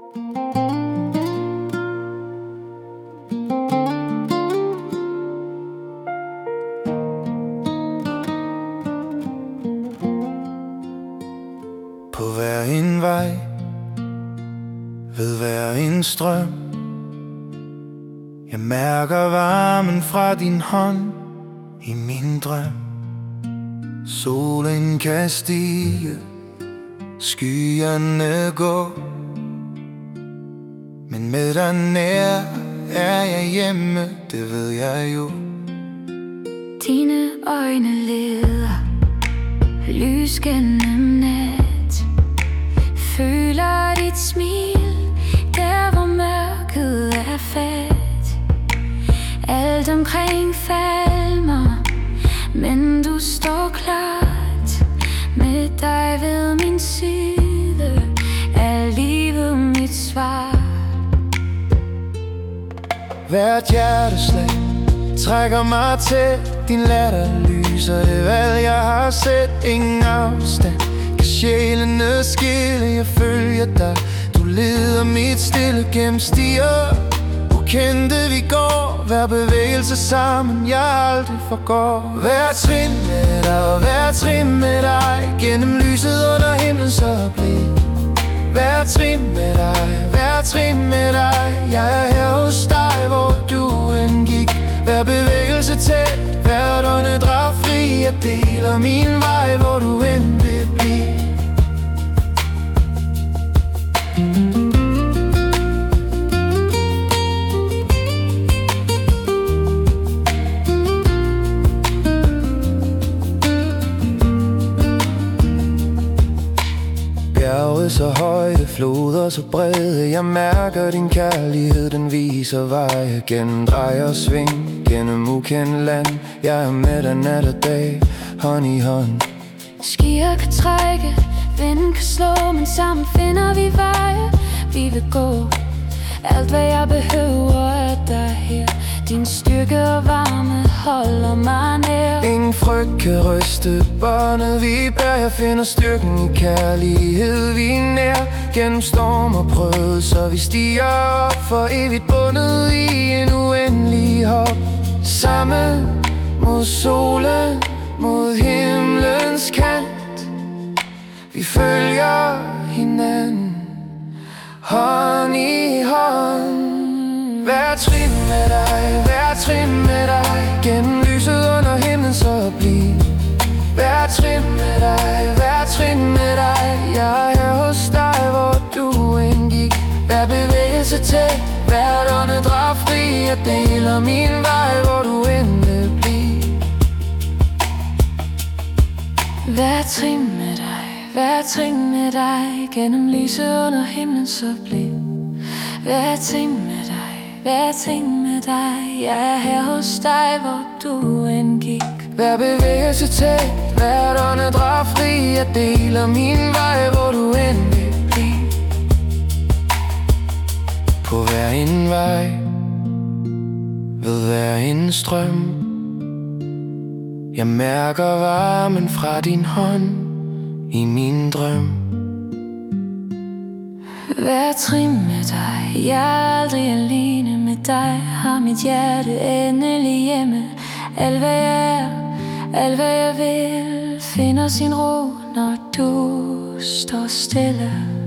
På hver en vej, ved hver en strøm, jeg mærker varmen fra din hånd i min drøm. Solen kan stige, skyerne gå, men med dig nær er jeg hjemme, det ved jeg jo. Dine øjne leder lys gennem nat, føler dit smil der hvor mørket er fat. Alt omkring falmer, men du står klart. Med dig ved min side er livet mit svar. Hvert hjerteslag trækker mig til, din latter lyser det valg jeg har set. Ingen afstand kan sjælene skille, jeg følger dig. Du leder mit stille gennem stier ukendte vi går. Hver bevægelse sammen jeg aldrig forgår. Hver trin med dig og hver trin med dig, gennem lyset under himlen så bliv. Hver trin med dig, hver trin med dig, jeg er her hos dig hvor du end gik. Hver bevægelse tæt, hvert åndedrag fri, jeg deler min vej hvor du end vil blive. Bjerget så højde, floder så brede, jeg mærker din kærlighed, den viser vej. Gennem drej og sving, gennem ukendt land, jeg er med dig nat og dag, hånd i hånd. Skier kan trække, vinden kan slå, men sammen finder vi veje. Vi vil gå, alt hvad jeg behøver er der her. Din styrke og varme holder mig nær. Ingen frygt kan ryste båndet vi bærer. Jeg finder styrken i kærlighed, vi er nær. Gennem storm og prøvelser vi stiger op, for evigt bundet i en uendelig hop. Sammen mod solen, mod himlens kant, vi følger hinanden, hånd i hånd. Hver trin med dig, hver trin med dig, gennem lyset under himlen så bliv. Hver trin med dig, hver trin med dig, jeg er her hos dig hvor du end gik. Hver bevægelse tæt, hvert åndedrag fri, jeg deler min vej hvor du end vil blive. Hver trin med dig, hver trin med dig, gennem lyset under himlen så bliv. Hver trin med dig, hver ting med dig, jeg er her hos dig hvor du end gik. Hver bevægelse tæt, hvert åndedrag fri, jeg deler min vej hvor du end vil blive. På hver en vej, ved hver en strøm, jeg mærker varmen fra din hånd i min drøm. Hver trin med dig, jeg er aldrig alene med dig. Har mit hjerte endelig hjemme. Alt hvad jeg er, alt hvad jeg vil, finder sin ro, når du står stille.